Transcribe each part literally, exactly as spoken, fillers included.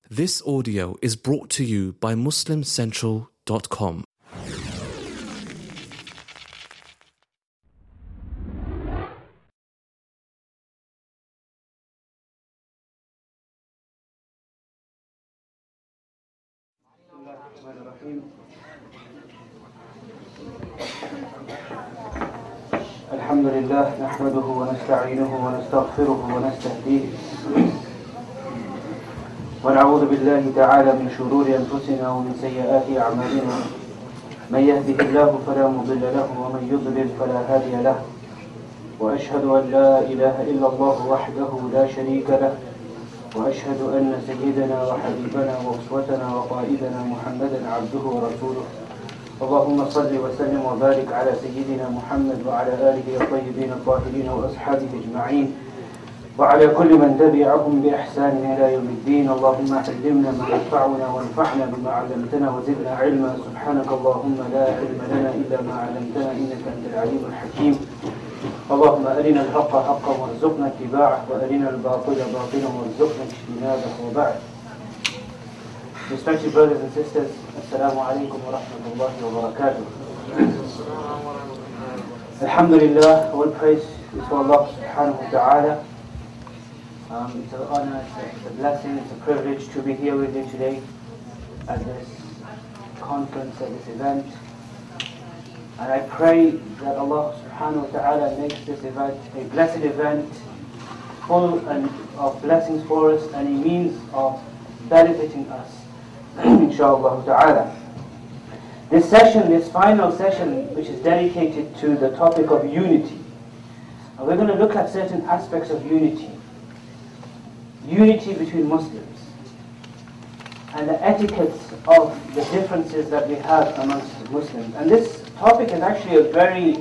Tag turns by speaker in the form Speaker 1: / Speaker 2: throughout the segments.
Speaker 1: This audio is brought to you by Muslim Central dot com.
Speaker 2: الحمد لله نحمده ونستعينه ونستغفره ونستهديه ونعوذ بالله تعالى من شرور أنفسنا ومن سيئات أعمالنا من يهده الله فلا مضل له ومن يضلل فلا هادي له وأشهد أن لا إله إلا الله وحده لا شريك له وأشهد أن سيدنا وحبيبنا وأسوتنا وقائدنا محمدا عبده ورسوله اللهم صل وسلم وبارك على سيدنا محمد وعلى آله الطيبين الطاهرين وأصحابه أجمعين وعلى كل من تبعهم بإحسان إلى يوم الدين. اللهم علمنا ما ينفعنا وانفعنا بما علمتنا وزدنا علما. سبحانك اللهم لا علم لنا إلا ما علمتنا إنك أنت العليم الحكيم. اللهم أرنا الحق حقا وارزقنا اتباعه وأرنا الباطل باطلا وارزقنا اجتنابه. وبعد. Respected brothers and sisters, Assalamu alaikum wa rahmatullahi wa barakatuh. Alhamdulillah, all praise is for Allah subhanahu wa ta'ala. Um, it's an honor, it's a blessing, it's a privilege to be here with you today at this conference, at this event. And I pray that Allah subhanahu wa ta'ala makes this event a blessed event, full of blessings for us and a means of benefiting us. Inshallah ta'ala. This session, this final session, which is dedicated to the topic of unity. And we're going to look at certain aspects of unity. Unity between Muslims. And the etiquettes of the differences that we have amongst Muslims. And this topic is actually a very,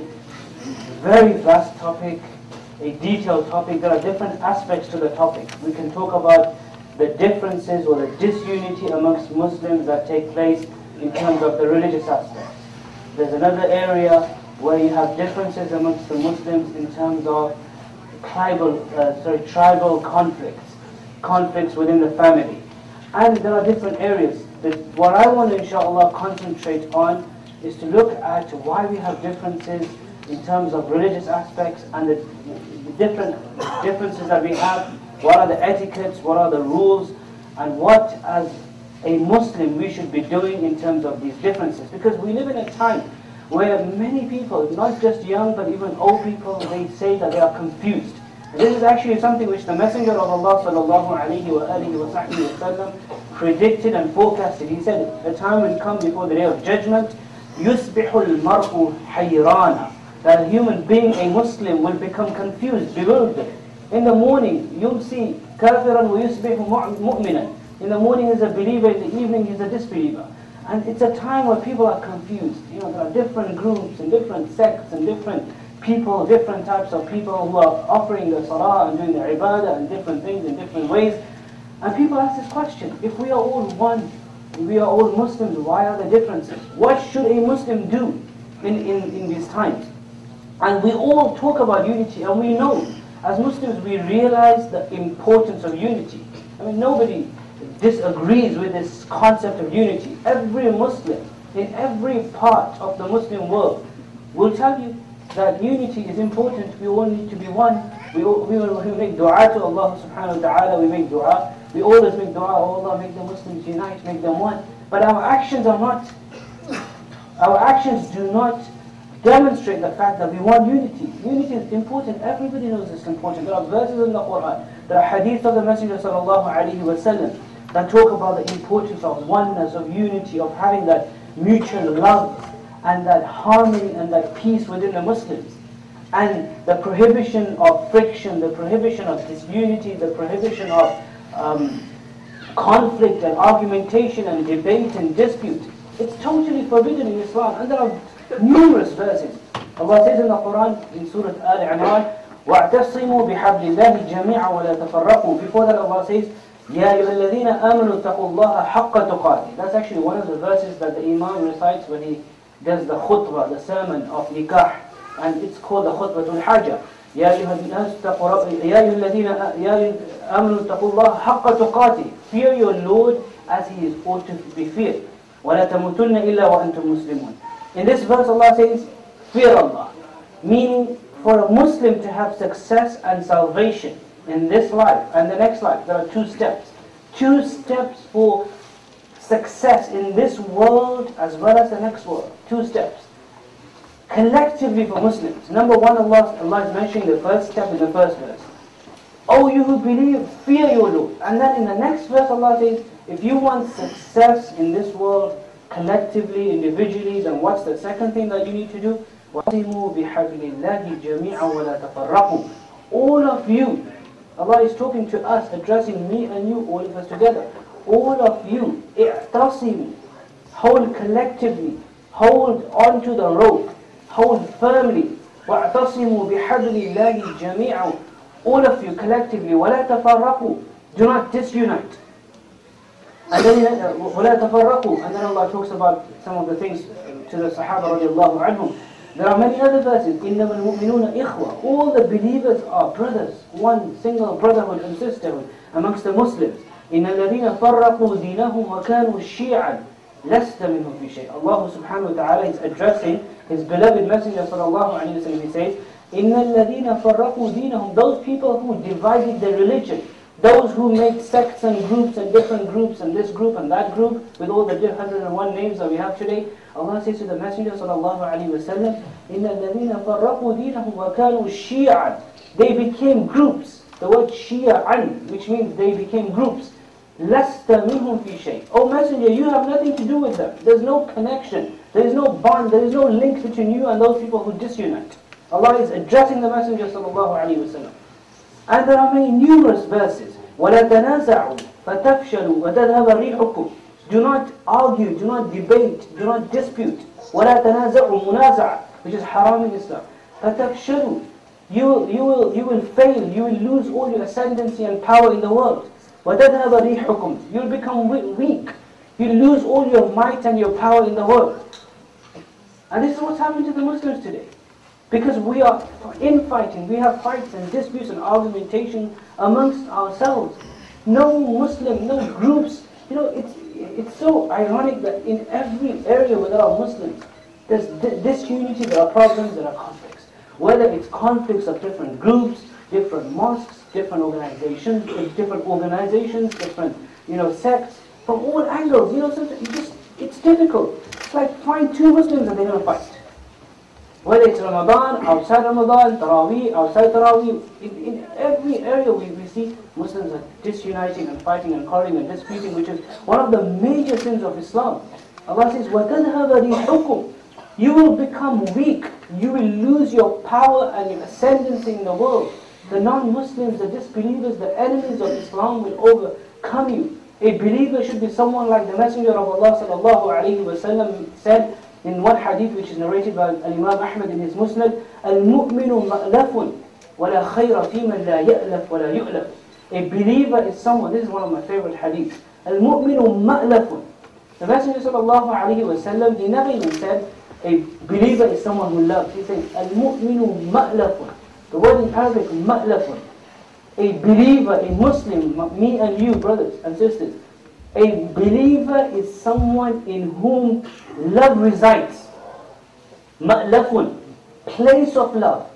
Speaker 2: very vast topic, a detailed topic. There are different aspects to the topic. We can talk about the differences or the disunity amongst Muslims that take place in terms of the religious aspect. There's another area where you have differences amongst the Muslims in terms of tribal, uh, sorry, tribal conflicts, conflicts within the family. And there are different areas. But what I want to, inshallah, concentrate on is to look at why we have differences in terms of religious aspects and the, the different differences that we have. What are the etiquettes, what are the rules, and what as a Muslim we should be doing in terms of these differences. Because we live in a time where many people, not just young but even old people, they say that they are confused. And this is actually something which the Messenger of Allah sallallahu alayhi wa alihi wa sahbihi wa sallam predicted and forecasted. He said, a time will come before the day of judgment, يُصْبِحُ الْمَرْءُ حَيْرَانًا, that a human being, a Muslim, will become confused, bewildered. In the morning, you'll see كَافِرًا وَيُصْبِحُ مُؤْمِنًا. In the morning he's a believer, in the evening he's a disbeliever. And it's a time where people are confused. You know, there are different groups and different sects and different people, different types of people who are offering the salah and doing the ibadah and different things in different ways. And people ask this question, if we are all one, if we are all Muslims, why are there differences? What should a Muslim do in, in, in these times? And we all talk about unity, and we know, as Muslims, we realize the importance of unity. I mean, nobody disagrees with this concept of unity. Every Muslim, in every part of the Muslim world, will tell you that unity is important. We all need to be one. We, all, we, will, we make dua to Allah subhanahu wa ta'ala. We make dua. We always make dua, oh Allah, make the Muslims unite, make them one. But our actions are not, our actions do not demonstrate the fact that we want unity. Unity is important. Everybody knows it's important. There are verses in the Quran, there are hadith of the Messenger sallallahu alaihi wasallam that talk about the importance of oneness, of unity, of having that mutual love and that harmony and that peace within the Muslims. And the prohibition of friction, the prohibition of disunity, the prohibition of um, conflict and argumentation and debate and dispute. It's totally forbidden in Islam. And there are numerous verses. Allah says in the Quran, in Surah Al-Imran, وَاعْتَصِمُوا بِحَبْلِ اللَّهِ جَمِيعًا وَلَا تَفَرَّقُوا. Before that, Allah says, يَا أَيُّهَا الَّذِينَ آمَنُوا اتَّقُوا اللَّهَ حَقَّ تُقَاتِهِ. That's actually one of the verses that the Imam recites when he does the khutbah, the sermon of nikah. And it's called the khutbatul hajjah. يا أيها الناس اتقوا رب يا أيها الذين يا آمنوا اتقوا الله حق تقاته. Fear your Lord as He is ought to be feared. ولا تموتن إلا وأنتم مسلمون. In this verse Allah says, fear Allah. Meaning for a Muslim to have success and salvation in this life and the next life, there are two steps. Two steps for success in this world as well as the next world. Two steps. Collectively for Muslims. Number one, Allah, Allah is mentioning the first step in the first verse. Oh, you who believe, fear your Lord. And then in the next verse Allah says, if you want success in this world, collectively, individually, then what's the second thing that you need to do? وَاعْتَصِمُوا بِحَبْلِ اللَّهِ جَمِيعًا وَلَا تَفَرَّقُوا. All of you, Allah is talking to us, addressing me and you, all of us together. All of you, اعتصموا, hold collectively, hold onto the rope, hold firmly. وَاعْتَصِمُوا بِحَبْلِ اللَّهِ جَمِيعًا. All of you collectively, وَلَا تَفَرَّقُوا, do not disunite. And then, وَلَا تَفَرَّقُوا, and then Allah talks about some of the things to the Sahaba radiallahu anhum. There are many other verses. إِنَّمَا الْمُؤْمِنُونَ إِخْوَةً. All the believers are brothers, one single brotherhood and sisterhood amongst the Muslims. إِنَّ الَّذِينَ فَرَّقُوا دِينَهُمْ وَكَانُوا شِيعًا لَسْتَ مِنْهُمْ فِي شَيْءٍ. Allah subhanahu wa ta'ala is addressing His beloved Messenger sallallahu alayhi wa sallam. He says, إِنَّ الَّذِينَ فَرَّقُوا دِينَهُمْ. Those people who divided their religion, those who made sects and groups and different groups and this group and that group with all the one hundred one names that we have today, Allah says to the Messenger sallallahu alaihi wasallam, إِنَّ الَّذِينَ فَرَّقُوا دِينَهُمْ وَكَانُوا شِيعًا. They became groups. The word شِيعًا, which means they became groups. لَسْتَ مِنْهُمْ فِي شَيْءٍ. Oh Messenger, you have nothing to do with them. There's no connection. There is no bond. There is no link between you and those people who disunite. Allah is addressing the Messenger sallallahu alaihi wasallam. And there are many numerous verses. وَلَا تَنَازَعُوا فَتَفْشَلُوا وَتَذْهَبَ رِيحُكُمْ. Do not argue, do not debate, do not dispute. وَلَا تَنَازَعُوا مُنَازَعَ, which is haram in Islam. فَتَفْشَلُوا. You will, you will, you will fail, you will lose all your ascendancy and power in the world. وَتَذْهَبَ رِيحُكُمْ. You will become weak. You will lose all your might and your power in the world. And this is what's happening to the Muslims today. Because we are infighting, we have fights and disputes and argumentation amongst ourselves. No Muslim, no groups. You know, it's it's so ironic that in every area where there are Muslims, there's disunity, there are problems, there are conflicts. Whether it's conflicts of different groups, different mosques, different organizations, different organizations, different, you know, sects, from all angles. You know, so it's just it's difficult. It's like find two Muslims and they're going to fight. Whether it's Ramadan, outside Ramadan, Taraweeh, outside Taraweeh, in, in every area we, we see Muslims are disuniting and fighting and quarreling and disputing, which is one of the major sins of Islam. Allah says, وَتَذْهَبَ رِيحُكُمْ. You will become weak. You will lose your power and your ascendancy in the world. The non-Muslims, the disbelievers, the enemies of Islam will overcome you. A believer should be someone like the Messenger of Allah sallallahu alayhi wa sallam said, in one hadith which is narrated by Imam Ahmad in his Musnad, الْمُؤْمِنُ مَأْلَفٌ وَلَا خَيْرَ فِي مَنْ لَا يَأْلَفْ وَلَا يُؤْلَفْ. A believer is someone, this is one of my favorite hadiths, الْمُؤْمِنُ مَأْلَفٌ. The Messenger sallallahu alayhi wa sallam, he never even said, a believer is someone who loves. He says, الْمُؤْمِنُ مَأْلَفٌ. The word in Arabic, مَأْلَفٌ. A believer, a Muslim, me and you, brothers and sisters, a believer is someone in whom love resides. Ma'lafun, place of love.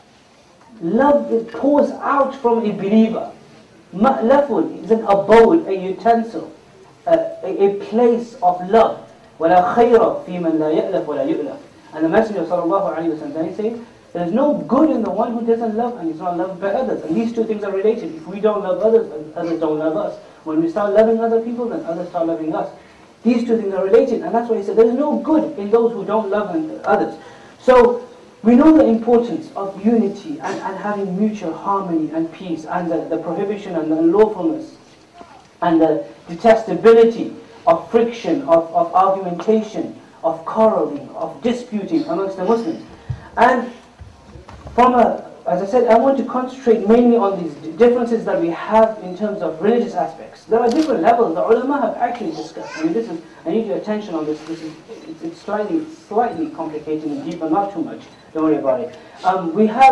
Speaker 2: Love that pours out from a believer. Ma'lafun is an abode, a utensil, a, a, a place of love. وَلَا خَيْرَ فِي مَنْ لَا يَأْلَفْ وَلَا يُؤْلَفْ. And the Messenger sallallahu alayhi wa sallam, he says, there is no good in the one who doesn't love and is not loved by others. And these two things are related. If we don't love others, others don't love us. When we start loving other people, then others start loving us. These two things are related. And that's why he said, there is no good in those who don't love others. So, we know the importance of unity and, and having mutual harmony and peace, and the, the prohibition and the unlawfulness and the detestability of friction, of, of argumentation, of quarreling, of disputing amongst the Muslims. And from a, as I said, I want to concentrate mainly on these differences that we have in terms of religious aspects. There are different levels. The ulama have actually discussed. I mean, this is, I need your attention on this. This is, it's, it's slightly, slightly complicated and deep, but not too much. Don't worry about it. Um, we have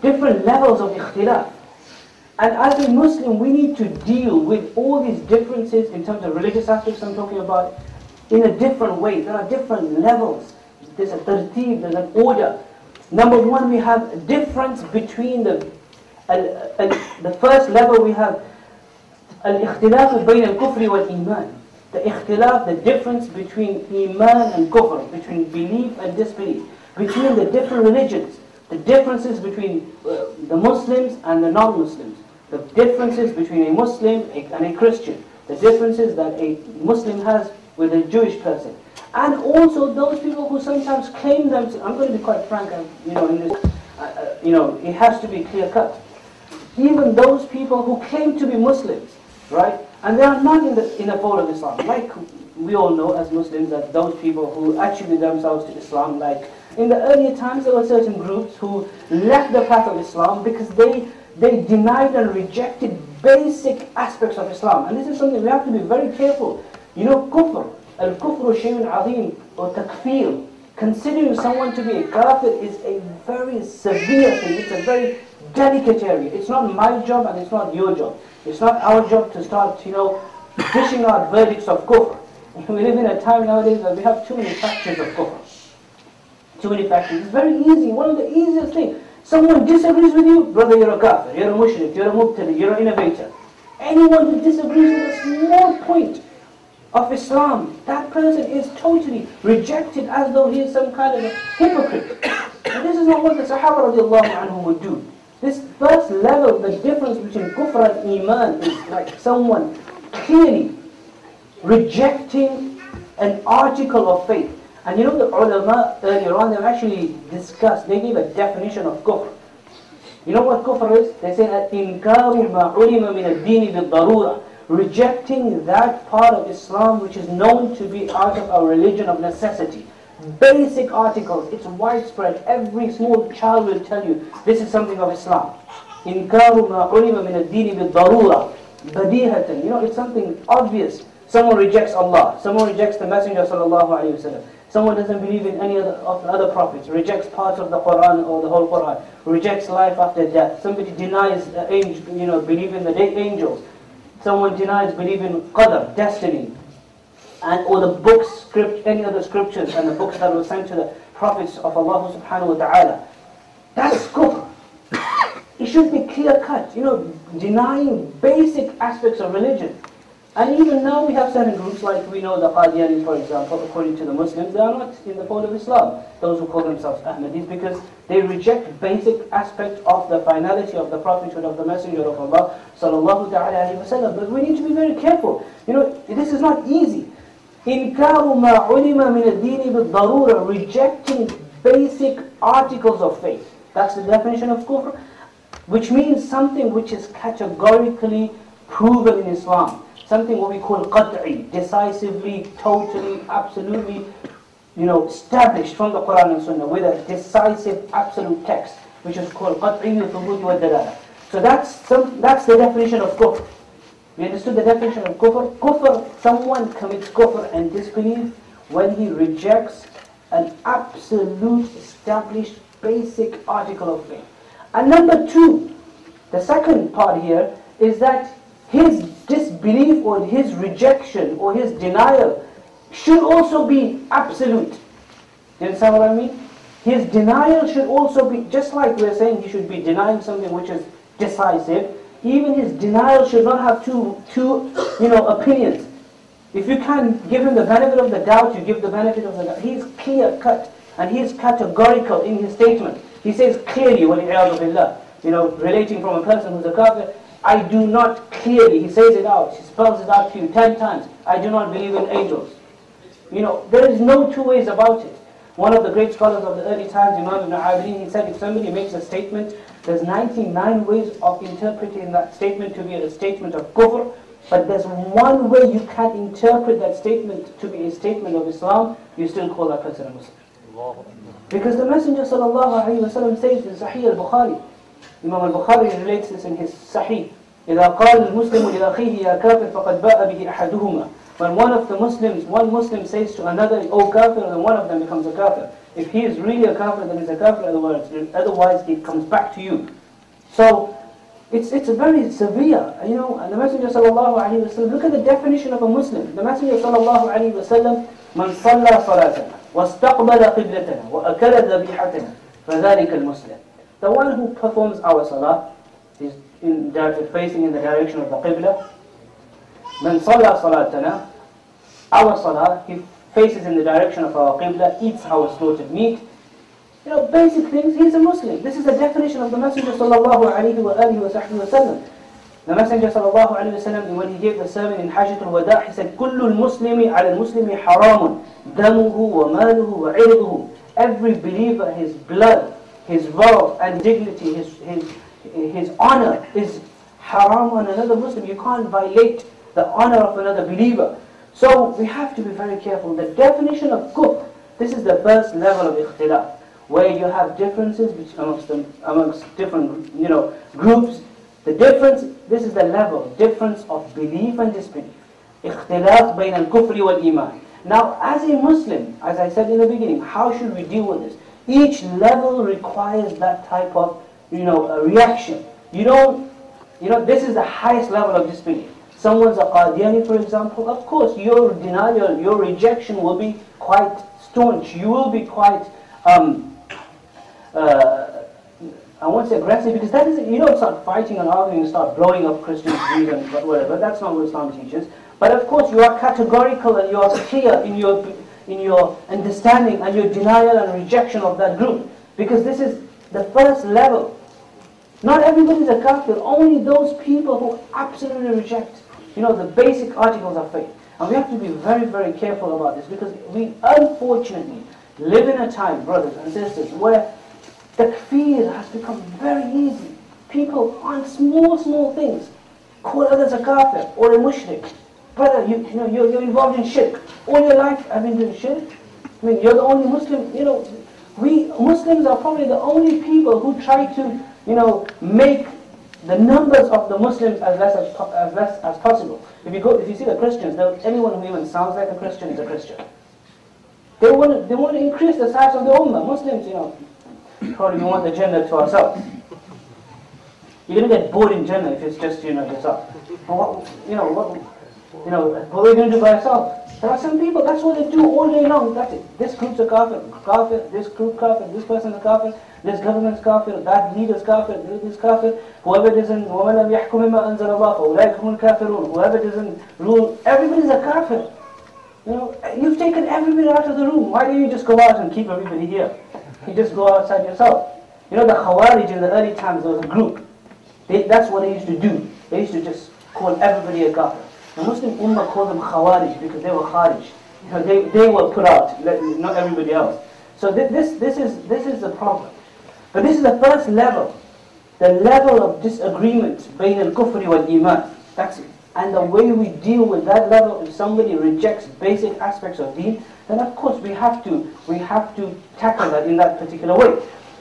Speaker 2: different levels of ikhtilaf. And as a Muslim, we need to deal with all these differences in terms of religious aspects I'm talking about in a different way. There are different levels. There's a tartib, there's an order. Number one, we have a difference between the al, al, the first level we have al-ikhtilaf bayna al-kufri wal-iman. The ikhtilaf, the difference between iman and kufr, between belief and disbelief, between the different religions, the differences between uh, the Muslims and the non-Muslims, the differences between a Muslim and a Christian, the differences that a Muslim has with a Jewish person, and also those people who sometimes claim them to, I'm going to be quite frank, you know, in this, uh, uh, you know, it has to be clear cut. Even those people who claim to be Muslims, right, and they are not in the in the fold of Islam. Like we all know as Muslims that those people who attribute themselves to Islam, like in the earlier times there were certain groups who left the path of Islam because they they denied and rejected basic aspects of Islam. And this is something we have to be very careful. You know, kufr, al-kufru shay'un azim, or takfir, considering someone to be a kafir is a very severe thing. It's a very delicate area. It's not my job and it's not your job. It's not our job to start, you know, dishing out verdicts of kufr. We live in a time nowadays where we have too many factions of kufr. Too many factions. It's very easy. One of the easiest things. Someone disagrees with you, brother, you're a kafir, you're a mushrik, you're a mubtadi, you're an innovator. Anyone who disagrees with a small point of Islam, that person is totally rejected as though he is some kind of a hypocrite. And this is not what the Sahaba radiallahu anhum would do. This first level, the difference between kufr and iman is like someone clearly rejecting an article of faith. And you know the ulama earlier on, they've actually discussed, they gave a definition of kufr. You know what kufr is? They say إِنْكَارُ مَا عُلِمَ مِنَ الدِّينِ بِالضَّرُورَةِ, rejecting that part of Islam which is known to be out of our religion of necessity. Basic articles, it's widespread. Every small child will tell you this is something of Islam. إِنْكَارُ مَا عُلِمَ مِنَ الدِّينِ بِالضَّرُورَةِ بديهة. You know, it's something obvious. Someone rejects Allah, someone rejects the Messenger sallallahu alaihi wasallam. Someone doesn't believe in any other of the other prophets, rejects parts of the Quran or the whole Quran, rejects life after death. Somebody denies uh, angel, you know, believe in the angels. Someone denies believe in qadr, destiny, and or the books, script, any other scriptures and the books that were sent to the prophets of Allah subhanahu wa ta'ala. That's kufr. It should be clear cut, you know, denying basic aspects of religion. And even now we have certain groups, like we know the Qadianis, for example, according to the Muslims, they are not in the fold of Islam, those who call themselves Ahmadis, because they reject basic aspects of the finality of the prophethood of the Messenger of Allah sallallahu ta'ala alayhi wa sallam. But we need to be very careful. You know, this is not easy. إِنْكَارُ مَا عُلِمَ مِنَ الدِّينِ بِالضَّرُورَةِ, rejecting basic articles of faith. That's the definition of kufr, which means something which is categorically proven in Islam. Something what we call qat'i, decisively, totally, absolutely, you know, established from the Quran and Sunnah with a decisive, absolute text, which is called qat'i thubut wa dalala. So that's some, that's the definition of kufr. We understood the definition of kufr. Kufr, someone commits kufr and disbelief when he rejects an absolute, established, basic article of faith. And number two, the second part here is that his disbelief or his rejection or his denial should also be absolute. Do you understand what I mean? His denial should also be, just like we're saying he should be denying something which is decisive, even his denial should not have two, two you know, opinions. If you can give him the benefit of the doubt, you give the benefit of the doubt. He's clear cut and he's categorical in his statement. He says clearly, وَلِعِيَاذُ بِاللَّهِ, you know, relating from a person who's a kafir, I do not clearly, he says it out, he spells it out to you ten times, I do not believe in angels. You know, there is no two ways about it. One of the great scholars of the early times, Imam Ibn Abidin, he said if somebody makes a statement, there's ninety-nine ways of interpreting that statement to be a statement of kufr, but there's one way you can interpret that statement to be a statement of Islam, you still call that person a Muslim. Because the Messenger sallallahu alayhi wa sallam says in Sahih al-Bukhari, Imam al-Bukhari relates this in his Sahih, إِذَا قَالَ الْمُسْلِمُ لِأَخِيهِ يَا كَافِرْ فَقَدْ بَاءَ بِهِ أَحَدُهُمَا. When one of the Muslims, one Muslim says to another, O kafir, then one of them becomes a kafir. If he is really a kafir, then he's a kafir, otherwise, otherwise it comes back to you. So, it's it's very severe, you know, and the Messenger sallallahu alayhi wa sallam, look at the definition of a Muslim. The Messenger sallallahu alayhi wa sallam, مَنْ صَلَّى صَلَاتَنَا وَاسْتَقْبَلَ قِبْلَتَنَا وَأَكَلَ ذَبِيحَتَنَا فَذَلِكَ الْمُسْلِمُ. The one who performs our salah is in, facing in the direction of the qibla. مَنْ صَلَّى صَلَاتَنَا, our salah, he faces in the direction of our qibla, eats our slaughtered meat. You know, basic things, he's a Muslim. This is the definition of the Messenger sallallahu alayhi wa alihi wa sahbihi wa sallam. The Messenger sallallahu alayhi wa sallam, when he gave the sermon in Hajjatul Wada', he said, كُلُّ الْمُسْلِمِ عَلَى الْمُسْلِمِ حَرَامٌ دَمُهُ وَمَالُهُ وَعِرْضُهُ. Every believer, his blood, his wealth and dignity, his, his, his honor is haram on another Muslim. You can't violate the honor of another believer. So we have to be very careful. The definition of kufr, this is the first level of ikhtilaf, where you have differences amongst them, amongst different, you know, groups. The difference, this is the level, difference of belief and disbelief. Ikhtilaf bayn al-kufri wal-iman. Now, as a Muslim, as I said in the beginning, how should we deal with this? Each level requires that type of, you know, a reaction. You don't, you know, this is the highest level of disbelief. Someone's a Qadiani, for example, of course, your denial, your rejection will be quite staunch. You will be quite, um, uh, I won't say aggressive, because that isn't, you don't start fighting and arguing and start blowing up Christians' views and whatever. That's not what Islam teaches. But of course, you are categorical and you are clear in your in your understanding and your denial and rejection of that group, because this is the first level. Not everybody is a kafir. Only those people who absolutely reject, you know, the basic articles of faith. And we have to be very, very careful about this, because we unfortunately live in a time, brothers and sisters, where takfir has become very easy. People on small, small things call others a kafir or a mushrik. Brother, you, you know, you're, you're involved in shirk. All your life I've been doing shirk. I mean, you're the only Muslim, you know. We Muslims are probably the only people who try to, you know, make the numbers of the Muslims as less as, as less as possible. If you go, if you see the Christians, anyone who even sounds like a Christian is a Christian. They want to, they want to increase the size of the ummah. Muslims, you know, probably we want the Jannah to ourselves. You're going to get bored in Jannah if it's just, you know, yourself. But what, you know, what, you know, what are we going to do by ourselves? There are some people, that's what they do all day long. That's it. This group's a kafir, kafir, this group kafir, this person's a kafir, this government's kafir, that leader's kafir, this kafir. Whoever doesn't, وَمَنْ لَمْ يَحْكُمْ مِمَّا أَنزَلَ اللَّهُ فَأُولَٰئِكَ هُمُ الْكَافِرُونَ. Whoever doesn't rule, everybody's a kafir. You know, you've taken everybody out of the room. Why don't you just go out and keep everybody here? You just go outside yourself. You know, the Khawarij in the early times, there was a group. They, that's what they used to do. They used to just call everybody a kafir. The Muslim Ummah called them Khawarij because they were Kharij. You know, they, they were put out, not everybody else. So th this this is this is the problem. But this is the first level, the level of disagreement between al-kufri wal-iman. That's it. And the way we deal with that level, if somebody rejects basic aspects of deen, then of course we have to we have to tackle that in that particular way.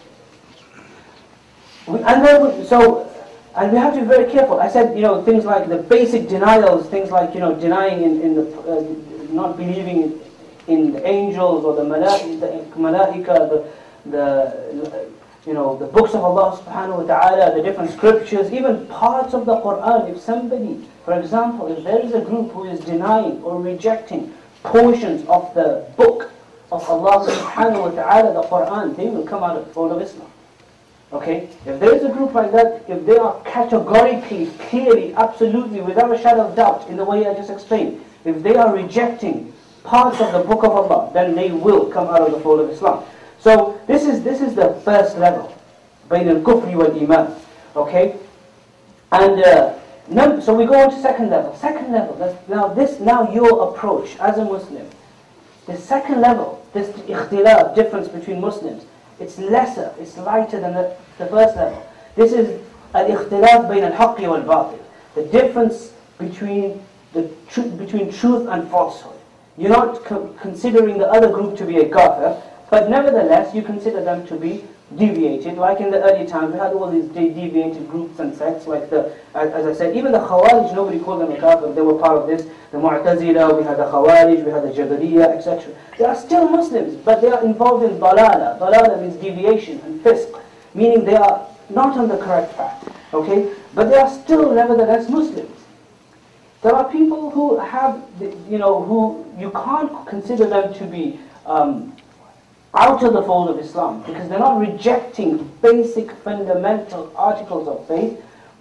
Speaker 2: We, and then we, so. And we have to be very careful. I said, you know, things like the basic denials, things like, you know, denying in, in the, uh, not believing in the angels or the malaika, the, malaika, the, the, you know, the books of Allah subhanahu wa ta'ala, the different scriptures, even parts of the Quran. If somebody, for example, if there is a group who is denying or rejecting portions of the book of Allah subhanahu wa ta'ala, the Quran, they will come out of the fold of Islam. Okay, if there is a group like that, if they are categorically, clearly, absolutely, without a shadow of doubt, in the way I just explained, if they are rejecting parts of the book of Allah, then they will come out of the fold of Islam. So this is this is the first level, bayn al-kufri wal-iman. Okay, and uh, no, so we go on to second level. Second level. That's, now this, now your approach as a Muslim. The second level, this ikhtilaf, difference between Muslims. It's lesser, it's lighter than the, the first level. This is al-ikhtilaf bayn al-haqqi wal-batil. The difference between the tr between truth and falsehood. You're not co considering the other group to be a kafir, but nevertheless you consider them to be deviated. Like in the early times, we had all these de- deviated groups and sects, like the, as, as I said, even the Khawarij, nobody called them a kafir, they were part of this. The Mu'tazila, we had the Khawarij, we had the Jabariyya, et cetera. They are still Muslims, but they are involved in dalala. Dalala means deviation and fisq, meaning they are not on the correct path, okay? But they are still nevertheless Muslims. There are people who have, you know, who you can't consider them to be um, out of the fold of Islam, because they're not rejecting basic fundamental articles of faith,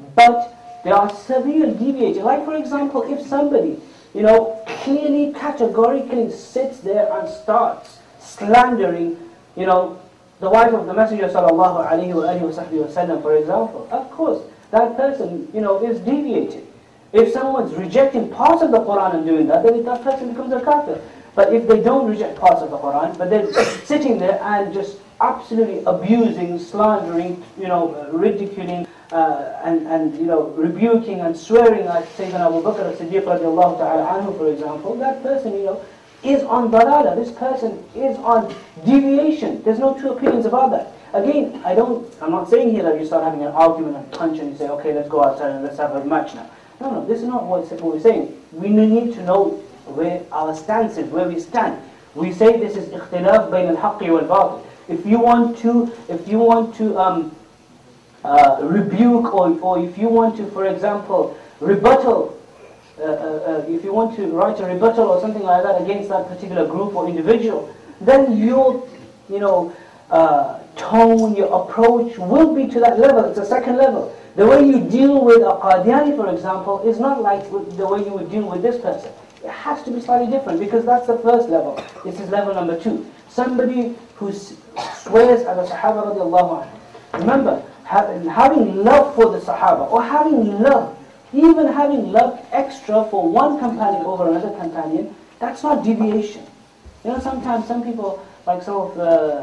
Speaker 2: but they are severely deviating. Like for example, if somebody, you know, clearly, categorically sits there and starts slandering, you know, the wife of the Messenger sallallahu alaihi wasallam, for example, of course, that person, you know, is deviated. If someone's rejecting parts of the Quran and doing that, then that person becomes a kafir. But if they don't reject parts of the Quran, but they're sitting there and just absolutely abusing, slandering, you know, ridiculing, uh, and, and, you know, rebuking and swearing at Sayyidina Abu Bakr as-Siddiq radiallahu ta'ala anhu, for example, that person, you know, is on dalala. This person is on deviation. There's no two opinions about that. Again, I don't, I'm not saying here that you start having an argument and punch and you say, okay, let's go outside and let's have a match now. No, no, this is not what we're saying. We need to know where our stance is, where we stand. We say this is ikhtilaf bayn al-haqqi wal-batil. If you want to, if you want to um, uh, rebuke, or, or if you want to, for example, rebuttal, uh, uh, uh, if you want to write a rebuttal or something like that against that particular group or individual, then your, you know, uh, tone, your approach will be to that level. It's a second level. The way you deal with a Qadiani, for example, is not like the way you would deal with this person. It has to be slightly different, because that's the first level. This is level number two. Somebody who swears at the Sahaba radiallahu anhu. Remember, having love for the Sahaba, or having love, even having love extra for one companion over another companion, that's not deviation. You know, sometimes some people, like some of the,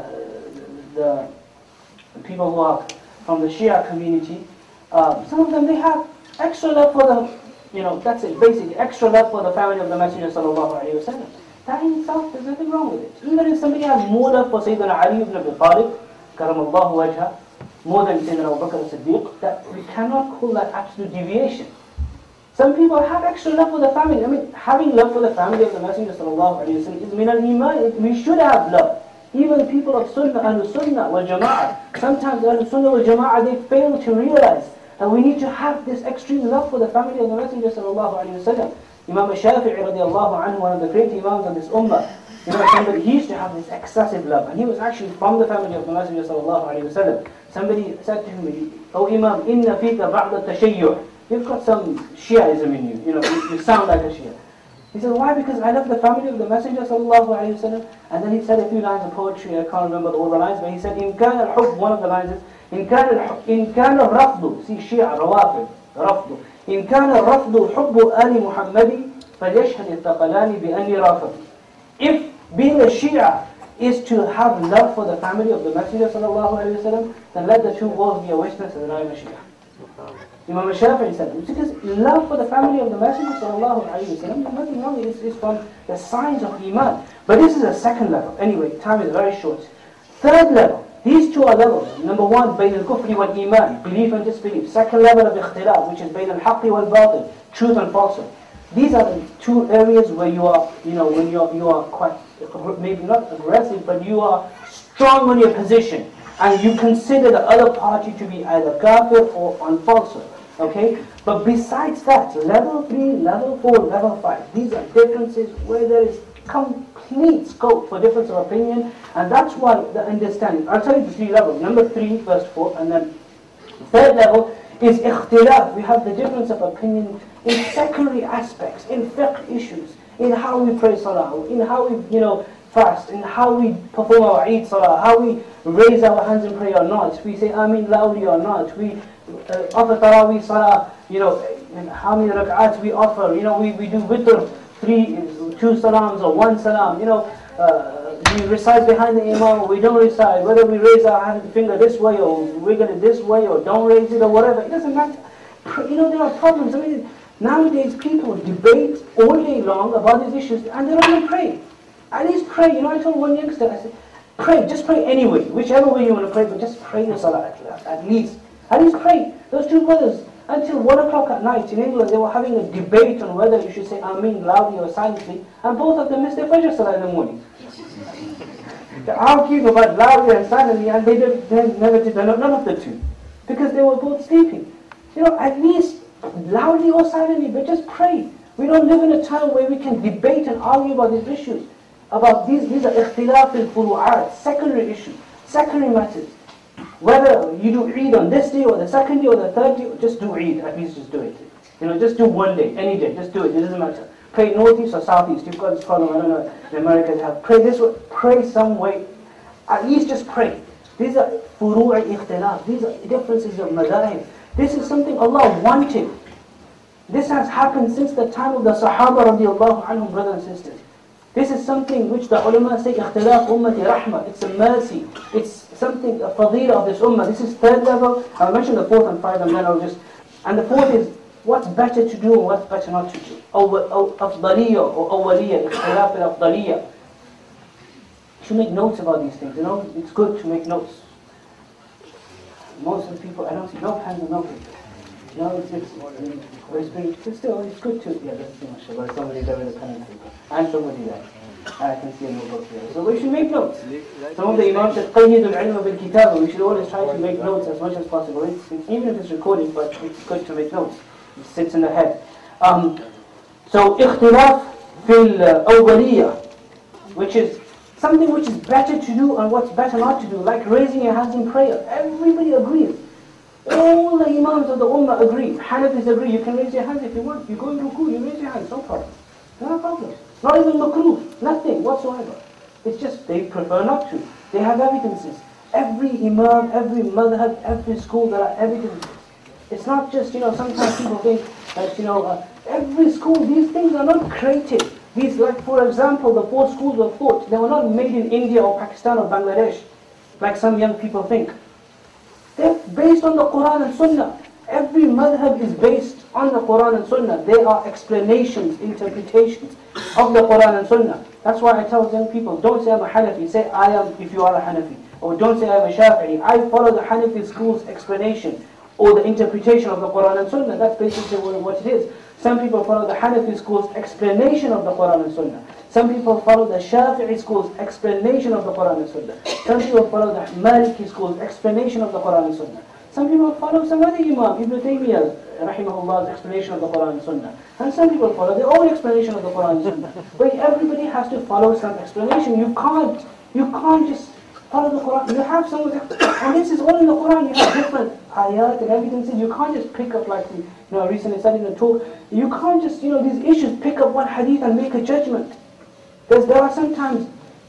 Speaker 2: the people who are from the Shia community, uh, some of them, they have extra love for the, you know, that's it, basic, extra love for the family of the Messenger sallallahu alayhi wa sallam. That in itself, there's nothing wrong with it. Even if somebody has more love for Sayyidina Ali ibn Abi Talib, karamallahu wajha, more than Sayyidina Abu Bakr as-Siddiq, that we cannot call that absolute deviation. Some people have extra love for the family. I mean, having love for the family of the Messenger sallallahu alayhi wa sallam is min al-iman. We should have love. Even the people of Sunnah, Ahlul Sunnah wal Jama'ah, sometimes Ahlul Sunnah wal Jama'ah, they fail to realize that we need to have this extreme love for the family of the Messenger sallallahu alayhi wa sallam. Imam al-Shafi'i radiallahu anhu, one of the great imams of this ummah, you know, somebody, he used to have this excessive love, and he was actually from the family of the Messenger sallallahu alayhi wa sallam. Somebody said to him, "Oh Imam, inna fika ba'da tashayyu'." You've got some Shiaism in you, you know, you, you sound like a Shia. He said, why? Because I love the family of the Messenger sallallahu alayhi wa sallam. And then he said a few lines of poetry, I can't remember all the lines, but he said, "In kana al-hubb," one of the lines is, "In kana in kana al-rafdu," see Shia, rawafid, rafdu. "In kana al-rafdu hubbu ali Muhammadi, falyashhad al-thaqalani bi-anni rafid." If being a Shia is to have love for the family of the Messenger sallallahu alayhi wa sallam, then let the two worlds be a witness that I am a Shia. Imam al-Shafi'i said, it's because love for the family of the Messenger sallallahu alayhi wa sallam, nothing wrong, it's, it's from the signs of Iman. But this is a second level. Anyway, time is very short. Third level, these two are levels. Number one, bayn al-kufri wal-iman, belief and disbelief. Second level of ikhtilaf, which is bayn al-haqqi wal-batil, truth and falsehood. These are the two areas where you are, you know, when you are, you are quite, maybe not aggressive, but you are strong on your position. And you consider the other party to be either kafir or on falsehood. Okay? But besides that, level three, level four, level five, these are differences where there is complete scope for difference of opinion, and that's why the understanding. I'll tell you the three levels. Number three, verse four, and then third level is ikhtilaf. We have the difference of opinion in secondary aspects, in fiqh issues, in how we pray salah, in how we, you know, fast, in how we perform our Eid salah, how we raise our hands in prayer or not, we say Ameen loudly or not, we uh, offer Taraweeh salah, you know, how many rak'ats we offer, you know, we, we do witr, three, two salams or one salam, you know, uh, we recite behind the imam or we don't recite, whether we raise our hand, finger this way or wiggle it this way or don't raise it or whatever, it doesn't matter. You know, there are problems. I mean, nowadays people debate all day long about these issues and they don't even pray. At least pray. You know, I told one youngster, I said, Pray, just pray anyway. Whichever way you want to pray, but just pray your salah at, at least. At least pray. Those two brothers, until one o'clock at night in England, they were having a debate on whether you should say Ameen loudly or silently, and both of them missed their Fajr salah in the morning. They argued about loudly and silently, and they, did, they never did none of the two, because they were both sleeping. You know, at least loudly or silently, but just pray. We don't live in a time where we can debate and argue about these issues. About these, these are ikhtilaf al-furu'at, secondary issues, secondary matters. Whether you do Eid on this day or the second day or the third day, just do Eid, at least just do it. You know, just do one day, any day, just do it, it doesn't matter. Pray northeast or southeast, you've got this problem, I don't know, the Americans have. Pray this way, pray some way, at least just pray. These are furu'i ikhtilaf, these are differences of madahib. This is something Allah wanted. This has happened since the time of the Sahaba radiallahu anhum, brothers and sisters. This is something which the ulama say, ikhtilaf ummati rahmah, it's a mercy, it's something, a fadila of this ummah. This is third level. I'll mention the fourth and five and then I'll just, and the fourth is, what's better to do and what's better not to do. Afdaliyya or awwaliyya, ikhtilaf al-afdaliyya. You should make notes about these things, you know, it's good to make notes. Most of the people, I don't see no pens and no paper. You know, it's, it's, it's, it's, it's still, it's good to, yeah, that's too much, but somebody there with a pen and paper. And somebody there. I can see a notebook here. So we should make notes. Some of the Imams said, قَيِّدُ الْعِلْمَ بِالْكِتَابَ. We should always try to make notes as much as possible. It's, it's, even if it's recorded, but it's good to make notes. It sits in the head. Um, so, اختلاف في الأولية, which is something which is better to do and what's better not to do, like raising your hands in prayer. Everybody agrees. All the Imams of the Ummah agree. Hanafis agree. You can raise your hands if you want. You go in ruku, you raise your hands, no problem. No problem. Not even makruh, nothing whatsoever. It's just they prefer not to. They have evidences. Every Imam, every madhab, every school, there are evidences. It's not just, you know, sometimes people think that, you know, uh, every school, these things are not created. These, like for example, the four schools of thought, they were not made in India or Pakistan or Bangladesh, like some young people think. They're based on the Quran and Sunnah. Every madhab is based on the Quran and Sunnah. They are explanations, interpretations of the Quran and Sunnah. That's why I tell young people, don't say I'm a Hanafi, say I am if you are a Hanafi. Or don't say I'm a Shafi'i. I follow the Hanafi school's explanation or the interpretation of the Quran and Sunnah. That's basically what it is. Some people follow the Hanafi school's explanation of the Quran and Sunnah. Some people follow the Shafi'i school's explanation of the Quran and Sunnah. Some people follow the Maliki school's explanation of the Quran and Sunnah. Some people follow some other Imam, Ibn Taymiyyah, rahimahullah's explanation of the Quran and Sunnah. And some people follow their own explanation of the Quran and Sunnah. But everybody has to follow some explanation. You can't, you can't just follow the Quran. You have some, and this is all in the Quran. You have different ayat and evidences. You can't just pick up like we, you know, I recently studied in a talk. You can't just, you know, these issues, pick up one hadith and make a judgment. There's, there are sometimes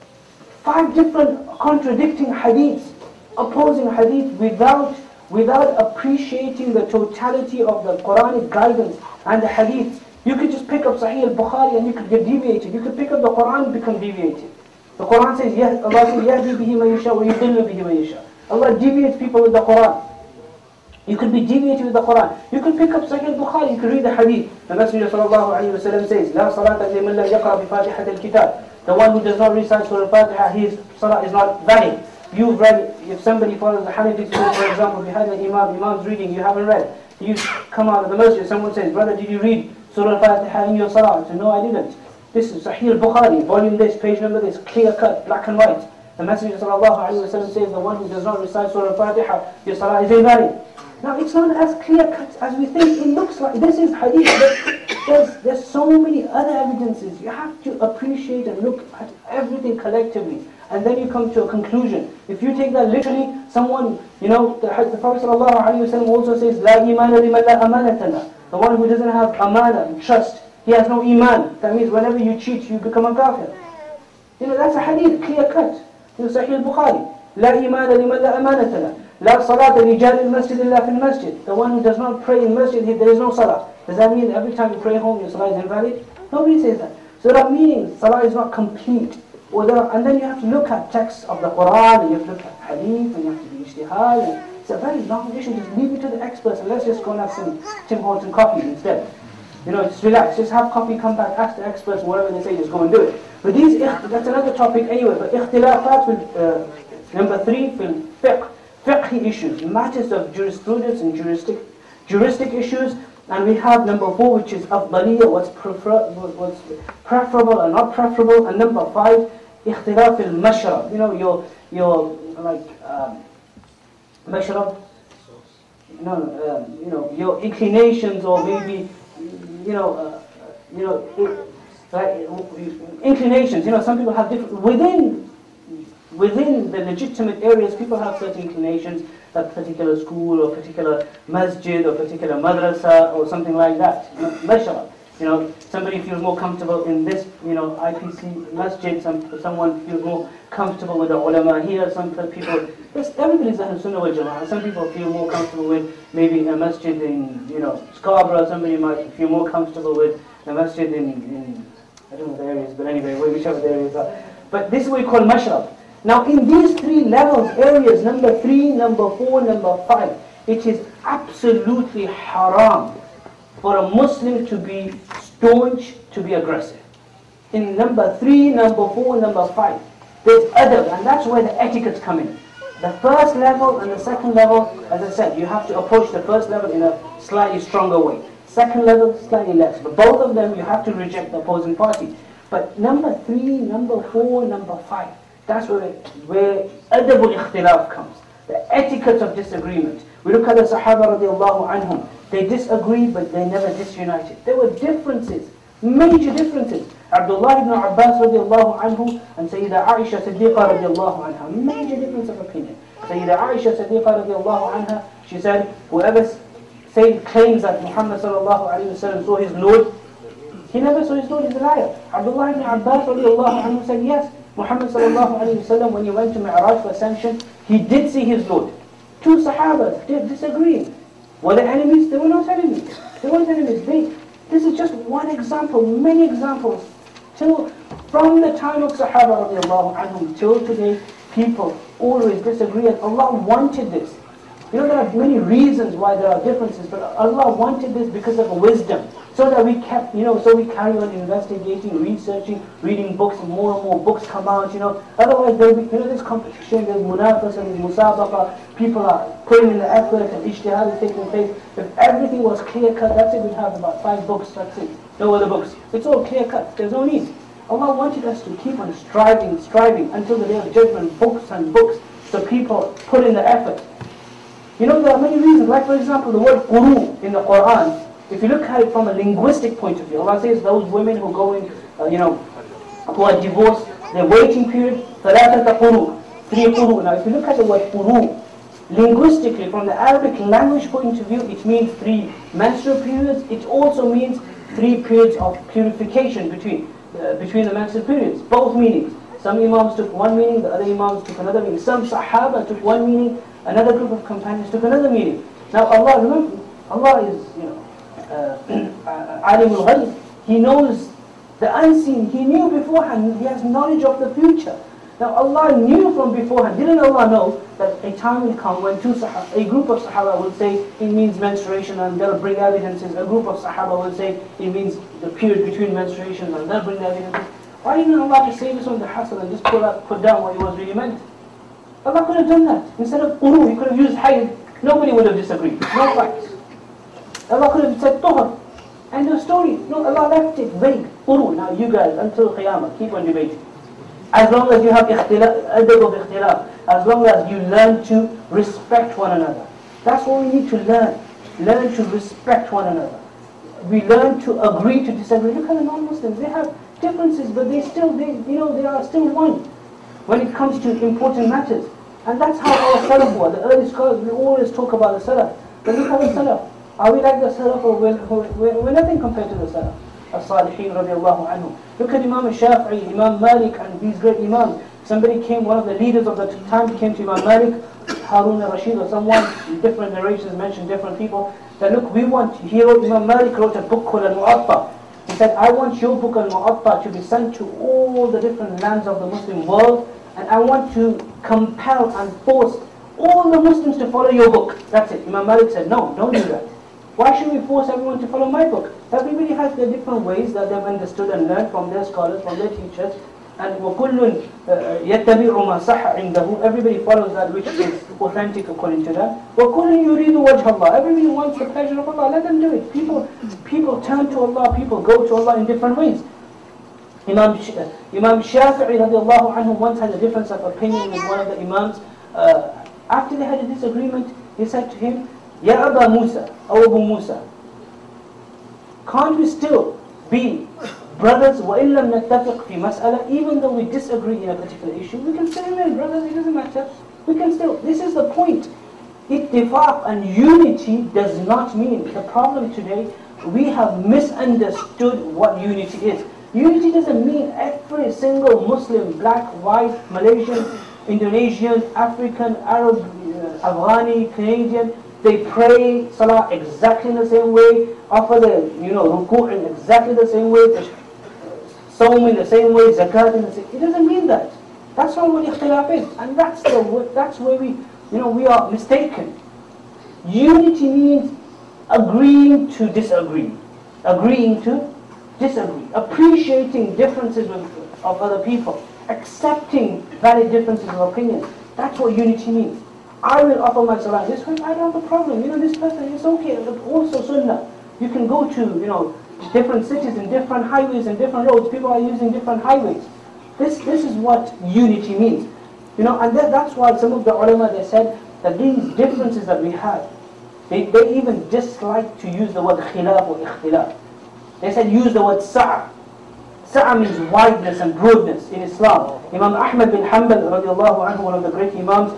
Speaker 2: five different contradicting hadiths, opposing hadith without without appreciating the totality of the Quranic guidance and the hadith. You could just pick up Sahih al-Bukhari and you could get deviated. You could pick up the Quran and become deviated. The Quran says, Allah says, يَهْدِي بِهِ مَن يَشَاءُ وَيُضِلُّ بِهِ مَن يَشَاءُ. Allah deviates people with the Quran. You could be deviated with the Quran. You could pick up Sahih al-Bukhari, you could read the hadith. The Messenger sallallahu alayhi wa sallam says, لَا صَلَاةَ لِمَنْ لَا يَقْرَأ بِفَاتِحَةِ الْكِتَابِ. The one who does not recite Surah Al-Fatiha, his salah is not valid. You've read, if somebody follows the Hanafi school, for example, behind the Imam, Imam's reading, you haven't read. You come out of the masjid, someone says, brother, did you read Surah Al-Fatiha in your salah? I said, no, I didn't. This is Sahih al-Bukhari, volume this, page number this, clear cut, black and white. The Messenger sallallahu alayhi wa sallam says, the one who does not recite Surah Al-Fatiha, your salah is invalid. Now, it's not as clear cut as we think. It looks like, this is hadith, but there's, there's so many other evidences. You have to appreciate and look at everything collectively. And then you come to a conclusion. If you take that literally, someone, you know, the, the Prophet ﷺ also says, لَا إِيمَانَ لِمَنْ لَا أَمَانَةَ لَهُ. The one who doesn't have amana, trust, he has no iman. That means whenever you cheat, you become a kafir. You know, that's a hadith, clear cut. In Sahih al-Bukhari. لَا إِيمَانَ لِمَنْ لَا أَمَانَةَ لَهُ. لَا صَلَاةَ لِرِجَالِ الْمَسْجِدِ إِلَّا فِي الْمَسْجِدِ. The one who does not pray in masjid, there is no salah. Does that mean every time you pray home, your salah is invalid? Nobody says that. So that means salah is not complete. Or there, and then you have to look at texts of the Quran, and you have to look at hadith, and you have to do ijtihad. And it's a very long issue. Just leave it to the experts, and let's just go and have some Tim Horton coffee instead. You know, just relax, just have coffee, come back, ask the experts, whatever they say, just go and do it. But these, that's another topic anyway, but ikhtilafat will, uh, number three, fil fiqh, fiqh issues, matters of jurisprudence and juristic, juristic issues. And we have number four, which is afdaliyya, what's, prefer, what's preferable and not preferable. And number five, ikhtilaf al-mashrab, you know, your, your like, um, mashrab, no, um, you know, your inclinations, or maybe, you know, uh, you know, it, like, inclinations, you know, some people have different, within, within the legitimate areas, people have certain inclinations, a particular school or particular masjid or particular madrasa or something like that. Mashallah. You know, somebody feels more comfortable in this, you know, I P C masjid, some, someone feels more comfortable with the ulama here, some people, yes, everybody's Ahlul Sunnah wal Jama'ah. Some people feel more comfortable with maybe a masjid in, you know, Scarborough, somebody might feel more comfortable with a masjid in, in I don't know the areas, but anyway, whichever the areas are. But this is what we call mashrab. Now in these three levels, areas, number three, number four, number five, it is absolutely haram for a Muslim to be staunch, to be aggressive. In number three, number four, number five, there's adab, and that's where the etiquettes come in. The first level and the second level, as I said, you have to approach the first level in a slightly stronger way. Second level, slightly less. But both of them, you have to reject the opposing party. But number three, number four, number five, that's where, where adabul ikhtilaf comes. The etiquette of disagreement. We look at the Sahaba radiallahu anhum. They disagreed, but they never disunited. There were differences, major differences. Abdullah ibn Abbas radiallahu anhu and Sayyida Aisha Siddiqa radiallahu anha. Major difference of opinion. Sayyida Aisha Siddiqa radiallahu anha, she said, whoever say, claims that Muhammad sallallahu alayhi wa sallam saw his Lord, he never saw his Lord, he's a liar. Abdullah ibn Abbas radiallahu anhu said, yes, Muhammad sallallahu alayhi wa sallam, when he went to Mi'raj for ascension, he did see his Lord. Two Sahabas did disagree. Were they enemies? They were not enemies. They weren't enemies. They, this is just one example, many examples. Till from the time of Sahaba radiallahu anhum till today, people always disagree, and Allah wanted this. You know, there are many reasons why there are differences, but Allah wanted this because of wisdom. So that we kept, you know, so we carry on investigating, researching, reading books, and more and more books come out, you know. Otherwise there'll be, you know, there's competition, there's munafas and there's musabaqa, people are putting in the effort and ijtihad is taking place. If everything was clear cut, that's it, we'd have about five books, that's it. No other books. It's all clear cut, there's no need. Allah wanted us to keep on striving, striving until the day of judgment, books and books, so people put in the effort. You know, there are many reasons, like for example, the word quru in the Quran. If you look at it from a linguistic point of view, Allah says those women who go in, uh, you know, who are divorced, their waiting period, ثلاثة قُرُوء, three quru. Now if you look at the word quru, linguistically, from the Arabic language point of view, it means three menstrual periods. It also means three periods of purification between, uh, between the menstrual periods, both meanings. Some Imams took one meaning, the other Imams took another meaning. Some Sahaba took one meaning, another group of companions took another meaning. Now Allah, remember, Allah is, you know, Alimul Ghayb. He knows the unseen. He knew beforehand. He has knowledge of the future. Now Allah knew from beforehand. Didn't Allah know that a time will come when two Sahaba, a group of Sahaba will say it means menstruation and they'll bring evidences. A group of Sahaba will say it means the period between menstruations and they'll bring evidences. Why didn't Allah just save us on the hassle and just put, up, put down what it was really meant? Allah could have done that. Instead of quru, He could have used hayd. Nobody would have disagreed. No fights. Allah could have said tuhar. End of story. No, Allah left it vague. Quru. Now you guys, until Qiyamah, keep on debating. As long as you have ikhtilaf, adab of ikhtilaf, as long as you learn to respect one another. That's what we need to learn. Learn to respect one another. We learn to agree to disagree. Look at the non-Muslims. They have differences, but they still, they, you know, they are still one when it comes to important matters. And that's how our Salaf were. The early scholars, we always talk about the Salaf. But look at the Salaf. Are we like the Salaf, or we're, we're, we're nothing compared to the Salaf? As-Salihin radiallahu anhu. Look at Imam Shafi'i, Imam Malik, and these great Imams. Somebody came, one of the leaders of the time came to Imam Malik, Harun al-Rashid or someone, different narrations mention different people, that look, we want, he wrote, Imam Malik wrote a book called Al-Mu'atta. He said, I want your book Al-Mu'atta to be sent to all the different lands of the Muslim world, and I want to compel and force all the Muslims to follow your book. That's it. Imam Malik said, no, don't do that. Why should we force everyone to follow my book? Everybody has their different ways that they've understood and learned from their scholars, from their teachers. And وَكُلٌّ يَتَّبِعُ مَا صَحَّ عِنْدَهُ. Everybody follows that which is authentic according to them. وَكُلٌّ يُرِيدُ وَجْهَ اللَّهِ. Everybody wants the pleasure of Allah. Let them do it. People, people turn to Allah. People go to Allah in different ways. Imam, Imam Shafi'i radiallahu anhu once had a difference of opinion with one of the Imams. Uh, after they had a disagreement, he said to him, Ya Aba Musa, O Abu Musa, can't we still be brothers, وَإِن لَمْ نَتَّفِقْ فِي مَسْأَلَةٍ, even though we disagree in a particular issue, we can still remain brothers, it doesn't matter. We can still, this is the point. Ittifaq and unity does not mean, the problem today, we have misunderstood what unity is. Unity doesn't mean every single Muslim, black, white, Malaysian, Indonesian, African, Arab, uh, Afghani, Canadian, they pray Salah exactly in the same way, offer the, you know, ruku' in exactly the same way, Sawm in the same way, zakat in the same way. It doesn't mean that. That's not what ikhtilaf is. And that's the that's where we, you know, we are mistaken. Unity means agreeing to disagree. Agreeing to disagree. Appreciating differences of, of other people. Accepting valid differences of opinion. That's what unity means. I will offer my salah this way, I don't have a problem. You know, this person is okay. But also sunnah. You can go to, you know, different cities and different highways and different roads. People are using different highways. This this is what unity means. You know, and that, that's why some of the ulama, they said that these differences that we have, they, they even dislike to use the word khilaf or ikhtilaf. They said use the word sa'a. Sa'a means wideness and broadness in Islam. Imam Ahmad bin Hanbal radiallahu anhu, one of the great imams,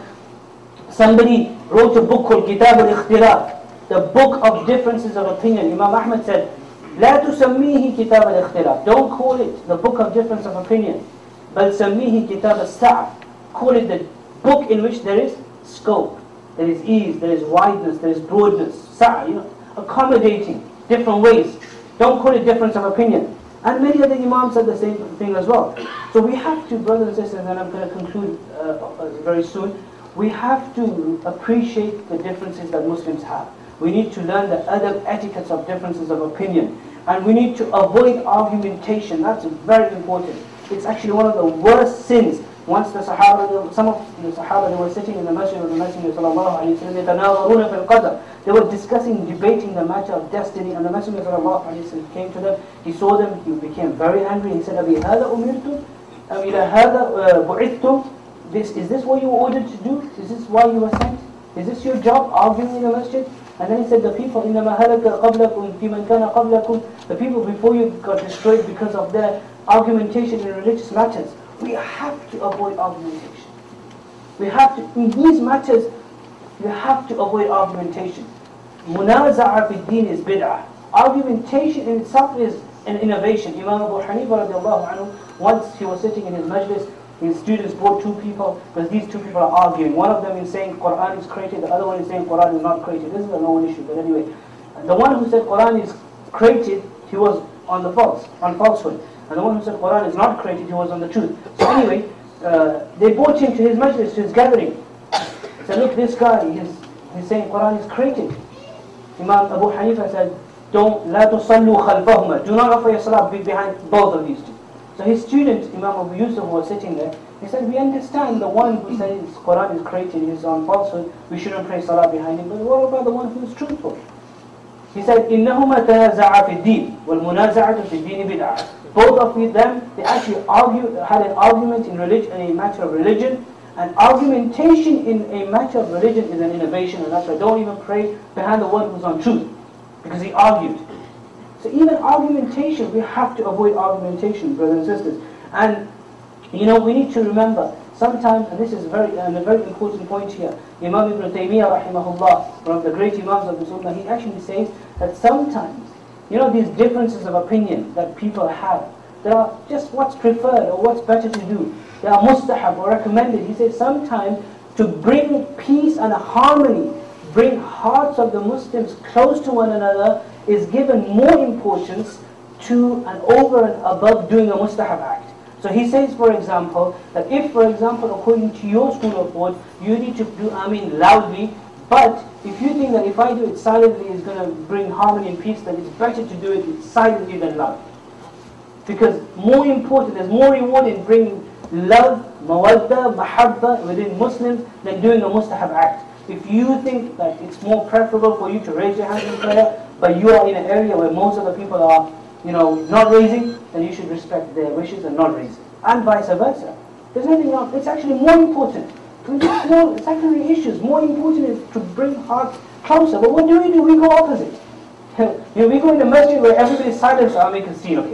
Speaker 2: somebody wrote a book called Kitab al-Ikhtilaf, the book of differences of opinion. Imam Ahmad said, لا تسميه كتاب الاختلاف. Don't call it the book of difference of opinion. بل سميه كتاب السعة. Call it the book in which there is scope, there is ease, there is wideness, there is broadness. Sa'a, you know, accommodating different ways. Don't call it difference of opinion. And many other imams said the same thing as well. So we have to, brothers and sisters, and I'm going to conclude uh, very soon, we have to appreciate the differences that Muslims have. We need to learn the adab etiquettes of differences of opinion. And we need to avoid argumentation. That's very important. It's actually one of the worst sins. Once the Sahaba, some of the Sahaba, they were sitting in the masjid of the Messenger sallallahu alayhi wa sallam, they were discussing, debating the matter of destiny, and the Messenger sallallahu alayhi wa sallam came to them, he saw them, he became very angry, he said, أَبِي هَذَا أُمِرْتُمْ أَمْ إِلَى هَذَا بُعِثْتُمْ This, is this what you were ordered to do? Is this why you were sent? Is this your job, arguing in the masjid? And then he said, the people, إِنَّمَا هَلَكَ قَبْلَكُمْ فِي مَنْ كَانَ قَبْلَكُمْ The people before you got destroyed because of their argumentation in religious matters. We have to avoid argumentation. We have to, in these matters, we have to avoid argumentation. Munaza'a fi din is bid'ah. Argumentation in itself is an innovation. Imam Abu Hanifa radiallahu anhu, once he was sitting in his majlis, his students brought two people, because these two people are arguing. One of them is saying Quran is created, the other one is saying Quran is not created. This is a known issue, but anyway. The one who said Quran is created, he was on the false, on falsehood. And the one who said Quran is not created, he was on the truth. So anyway, uh, they brought him to his majlis, to his gathering. Said, look, this guy, he's, he's saying Quran is created. Imam Abu Hanifa said, don't, لا تصلوا خلفهما. Do not offer your salah behind both of these two. So his student, Imam Abu Yusuf, was sitting there. He said, we understand the one who says Quran is created, is on falsehood, we shouldn't pray salah behind him. But what about the one who is truthful? He said, إِنَّهُمَا تَنَازَعَا فِي الدِّينِ وَالْمُنَازَعَةُ فِي الدِّينِ بِدْعَةٌ Both of them, they actually argued, had an argument in religion, in a matter of religion. And argumentation in a matter of religion is an innovation, and that's why don't even pray behind the one who's on truth, because he argued. So even argumentation, we have to avoid argumentation, brothers and sisters. And you know, we need to remember, sometimes, and this is very, and a very important point here, Imam Ibn Taymiyyah rahimahullah, one of the great imams of the Sunnah, he actually says that sometimes, you know, these differences of opinion that people have, they are just what's preferred or what's better to do. They are mustahab or recommended. He says sometimes to bring peace and harmony, bring hearts of the Muslims close to one another, is given more importance to and over and above doing a mustahab act. So he says, for example, that if, for example, according to your school of thought, you need to do Ameen loudly, But if you think that if I do it silently is going to bring harmony and peace, then it's better to do it silently than loud. Because more important, there's more reward in bringing love, mawadda, mahabba within Muslims than doing a mustahab act. If you think that it's more preferable for you to raise your hand in prayer, but you are in an area where most of the people are, you know, not raising, then you should respect their wishes and not raise it. And vice versa. There's nothing wrong. It's actually more important. It's more secondary issues. More important is to bring hearts closer. But what do we do? We go opposite. You know, we go in a masjid where everybody's silent, so I'll make a scene, okay?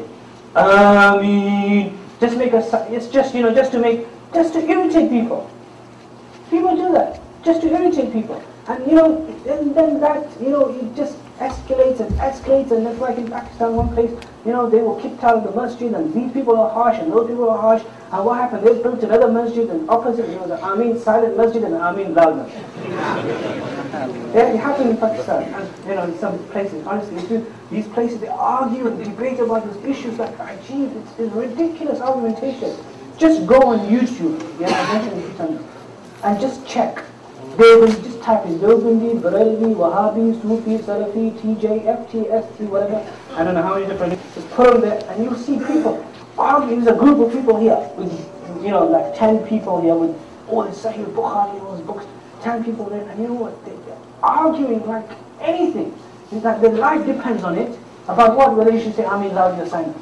Speaker 2: Ameen. Just make a, it's just, you know, just to make, just to irritate people. People do that, just to irritate people. And, you know, and then that, you know, it just escalates and escalates, and that's like in Pakistan, one place, you know, they were kicked out of the masjid, and these people are harsh, and those people are harsh, and what happened? They built another masjid, and opposite, you know, the Ameen silent masjid and the Ameen loud masjid. Yeah, it happened in Pakistan, and, you know, in some places, honestly, these places, they argue and debate about these issues like, ajib, it's, it's ridiculous argumentation. Just go on YouTube, yeah, I mentioned it sometimes, and just check. They will just type in Deobandi, Barelvi, Wahhabi, Sufi, Salafi, T J, F T, S T, whatever. I don't know how many different. Just put them there, and you'll see people arguing. There's a group of people here with, you know, like ten people here with all the Sahih Bukhari, all those books. Ten people there, and you know what? They, they're arguing like anything. In fact, their life depends on it. About what? Whether you should say Ameen loud or silent.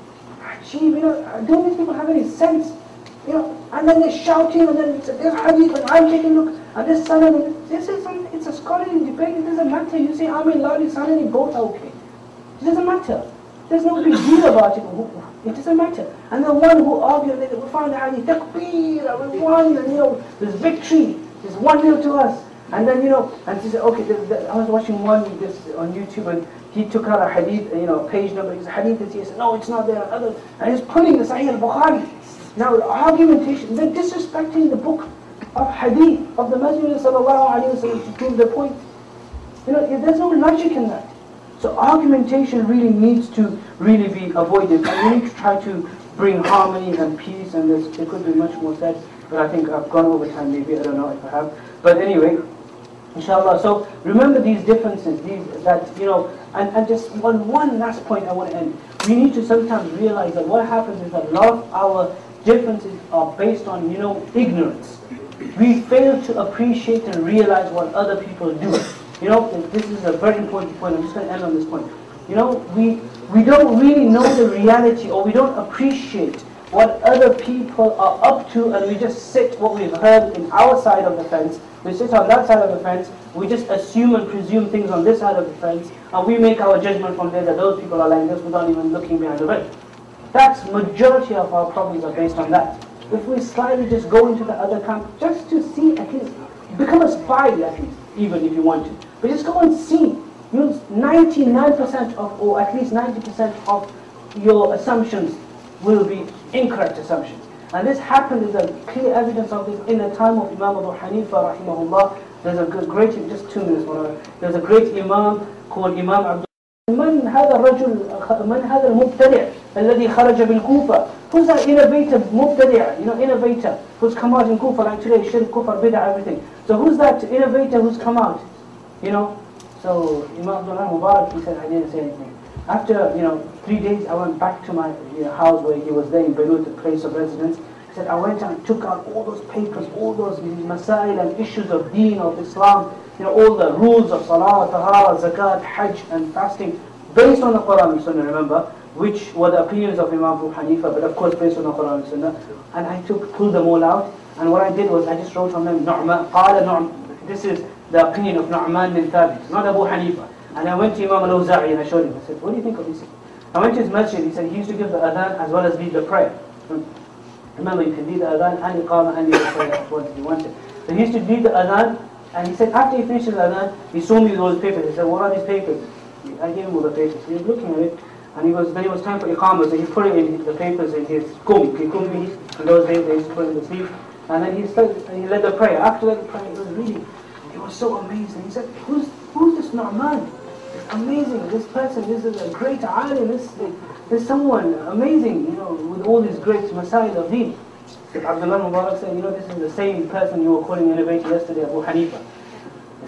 Speaker 2: Gee, you know, don't these people have any sense? You know, and then they're shouting, and then it's a, there's hadith, and I'm taking a look, and this son, and this is some, it's a scholarly debate. It doesn't matter. You say Ameen loud, silently, both are okay. It doesn't matter. There's no big deal about it. It doesn't matter. And the one who argued, they will find the hadith, takbir, we won, and you know, there's victory. There's one nil to us. And then, you know, and she said, okay, the, the, I was watching one this on YouTube, and he took out a hadith, you know, page number, he said, hadith is here, said, no, it's not there, and other, and he's pulling the Sahih al-Bukhari. Now, the argumentation, they're disrespecting the book of hadith of the Masjid sallallahu alayhi wa sallam to prove their point. You know, there's no logic in that. So argumentation really needs to really be avoided, and we need to try to bring harmony and peace, and there's, there could be much more said, but I think I've gone over time maybe, I don't know if I have. But anyway, inshallah, so remember these differences, these that, you know, and, and just one, one last point I want to end. We need to sometimes realize that what happens is that a lot of our differences are based on, you know, ignorance. We fail to appreciate and realize what other people do. You know, this is a very important point. I'm just going to end on this point. You know, we we don't really know the reality, or we don't appreciate what other people are up to, and we just sit what we've heard in our side of the fence. We sit on that side of the fence. We just assume and presume things on this side of the fence, and we make our judgment from there that those people are like this without even looking behind the veil. That's majority of our problems are based on that. If we slightly just go into the other camp, just to see at least, become a spy at least, even if you want to. But just go and see. You ninety-nine percent of, or at least ninety percent of your assumptions will be incorrect assumptions. And this happened, there's a clear evidence of this in the time of Imam Abu Hanifa rahimahullah. There's a great, just two minutes more. There's a great Imam called Imam Abdul. من هذا الرجل من هذا المبتدع الذي خرج بالكوفة? Who's that innovator, mubtadi', you know, innovator who's come out in Kufa like today, shirk, kufr, bid'ah, everything. So who's that innovator who's come out? You know, so Imam Abdullah Mubarak, he said, I didn't say anything. After, you know, three days I went back to my you know, house where he was there in Beirut, the place of residence. He said, I went and took out all those papers, all those masail and issues of deen, of Islam, you know, all the rules of salah, tahara, zakat, hajj and fasting, based on the Quran and Sunnah, remember, which were the opinions of Imam Abu Hanifa, but of course based on the Quran and Sunnah. And I took, pulled them all out, and what I did was I just wrote on them, Nu'man, Qala Nu'man, this is the opinion of Nu'man bin Thabit, not Abu Hanifa. And I went to Imam al-Awza'i and I showed him, I said, what do you think of this? I went to his masjid, he said he used to give the adhan as well as lead the prayer. Remember, you can lead the adhan and iqamah and lead the prayer if you wanted. So he used to lead the adhan, and he said after he finished the adhan, he saw me with all his papers. He said, what are these papers? I gave him all the papers. He was looking at it, and he was, then it was time for iqamah, so he put it in the papers in his kum, kumbi, in those days they used to put it in the sleeve. And then he started, he led the prayer. After the prayer, he was reading. It was so amazing. He said, who's, who's this Nu'man? It's amazing, this person, this is a great alim, this, this someone amazing, you know, with all these great masail of deen. So Abdullah Mubarak said, you know, this is the same person you were calling innovator yesterday, Abu Hanifa.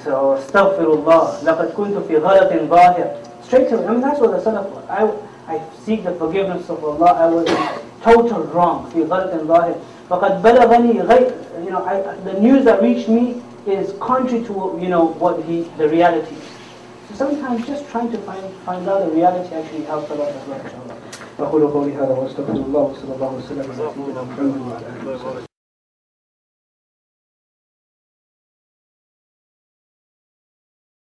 Speaker 2: or astaghfirullah, لَقَدْ كُنْتُ فِي غَلَطٍ ظَاهِرٍ. Straight away, I mean that's what the Salaf, I, I seek the forgiveness of Allah, I was in total wrong, فِي غَلَطٍ ظَاهِرٍ. فَقَدْ بَلَغَنِي غَيْرٍ. You know, I, the news that reached me is contrary to, you know, what he, the reality is. So sometimes just trying to find find out the reality actually helps a lot as well, inshallah.